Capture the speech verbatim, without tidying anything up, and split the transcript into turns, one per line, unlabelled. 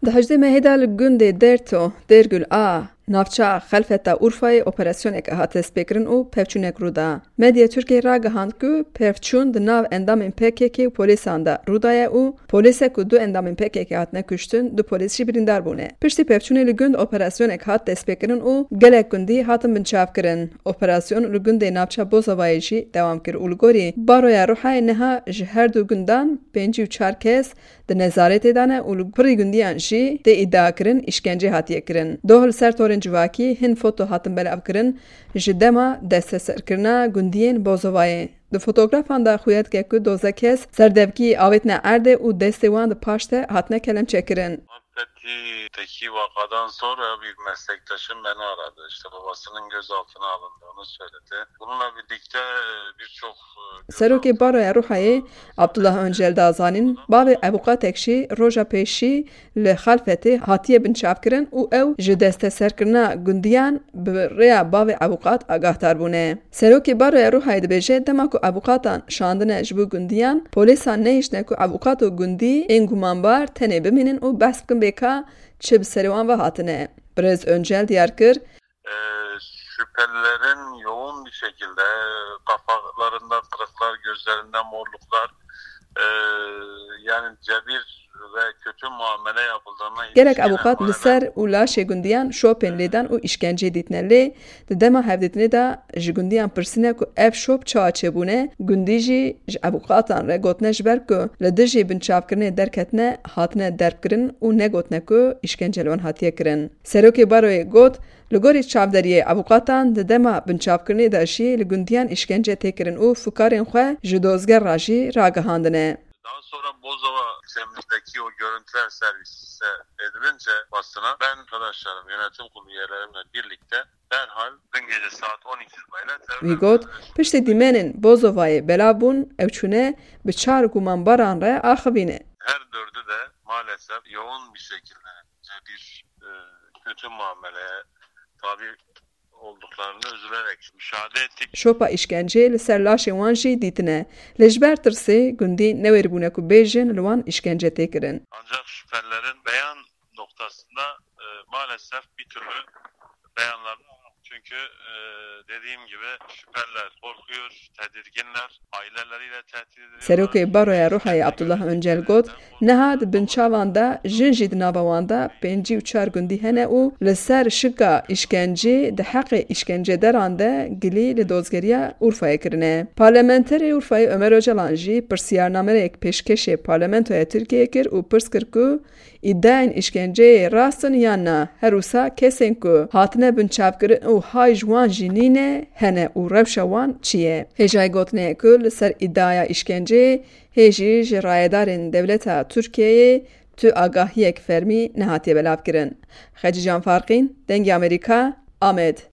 Di hejdê mehê de li gundê Derto Dêrgûl a navçeya Xelfeta Urfayê operasyoneke hat destpêkirin û pevçûnek rûda. Medya Tirkiye ragihand ku pevçûn di nav endamên P K K û polîsan de rûdaye û polîsek û du endamên P K K hatine kuştin, du polîs jî birîndar bûne. Piştî pevçûnê li gund operasyonek hat destpêkirin û gelek gundî hatin binçavkirin. Operasyon li gundê navçeya Bozovayê jî dewam kir û li gorî Baroya Rûhayê niha ji her du gundan pêncî û çar kes di nezaretê de ne û li pirî gundiyan jî tê îdiakirin îşkence hatiye kirin. Doh li ser torên civakî hin foto hatin belavkirin ji dema desteserkirina gundiyên Bozovayê. Di fotografan de xuyet ke ku doze kes serdevkî avêtine Erdê û destê wan di paş de hatine kelemçekirin.
Teki vakadan sonra bir meslektaşım beni aradı. İşte babasının gözaltına alındığını söyledi. Bununla birlikte birçok...
Serokê Baroya Rûhayê Abdullah Öncel Dazanîn bavê ewqatek jî roja pêşî li Xelfetê hatiye binçavkirin û ew ji desteserkirina gundiyan bi rêya bavê ewqat agahtar bûne. Serokê Baroya Rûhayê dibêje dema ku ewqatan şandine ji bo gundiyan, polîsan nehîştine ku ewqat û gundî ên gumanbar tenê bimînin û behs bikin bêka çi bi serê wan ve hatine. Birêz Öncel diyar kir.
Ee, şüphelilerin yoğun bir şekilde kafalarında kırıklar, gözlerinde morluklar, e, yani cebir ve kötü muamele yapıldığına...
Gelek avukat li ser û laşê gundiyan şopên lêdan û îşkenceyê dîtine lê, di dema hevdîtinê de ji gundiyan pirsîne ku ev şop çawa çêbûne, gundî jî ji avukatan re gotine ji ber ku li dijî binçavkirinê derketine hatine derkirin û negotine ku îşkence li wan hatiye kirin. Serokê Baroyê got, li gorî çavderiyê avukatan di dema binçavkirinê de jî li gundiyan îşkence têkirin û fikarên xwe ji dozger re jî ragihandine.
Daha sonra Bozova ilçemizdeki o görüntüler servise edilince basına ben arkadaşlarım, yönetim kurulu üyelerimle birlikte derhal dün gece saat on iki subayla
Wî got, piştî dîmenên Bozovayê belav bûn, ew çûne bi çar gumanbaran re axivîne.
Her dördü de maalesef yoğun bir şekilde bir e, kötü muameleye tabi olduklarını üzülerek müşahede ettik.
Şopa işkence li ser laşê wan jî dîtine. Li ji ber tirsê gundî newêribûne ku bêjin li wan işkence têkirin.
Ancak şüphelilerin beyan noktasında e, maalesef bir türlü beyanlar, çünkü e, dediğim gibi şüpheliler korkuyor, tedirginler, aileleriyle tehdit ediyorlar.
Serokê Baroya Rûhayê Abdullah Öncel got, niha di binçavan de jin jî di nava wan de pêncî û çar gundî hene û li ser şika îşkencê di heqê îşkencederan de gilî li dozgeriya Urfayê kirine. Parlamenterê Urfayê Ömer Öcalan jî pirsiyarnamerek pêşkêşê Parlamentoya Tirkiyeyê kir û pirs kir ku îddiayên îşkenceyê rast in yan na. Her wisa kesên ku hatine binçavkirin û hay ji wan jî nîne hene û rewşa wan çi ye? Hêjayê gotinê ku li ser îddaya îşkenceyê hê jî ji rayedarên dewleta Tirkiyeyê tu agahiyek fermî nehatiye belavkirin. Xecî Canfarqîn, Dengê Amerîka, Amed.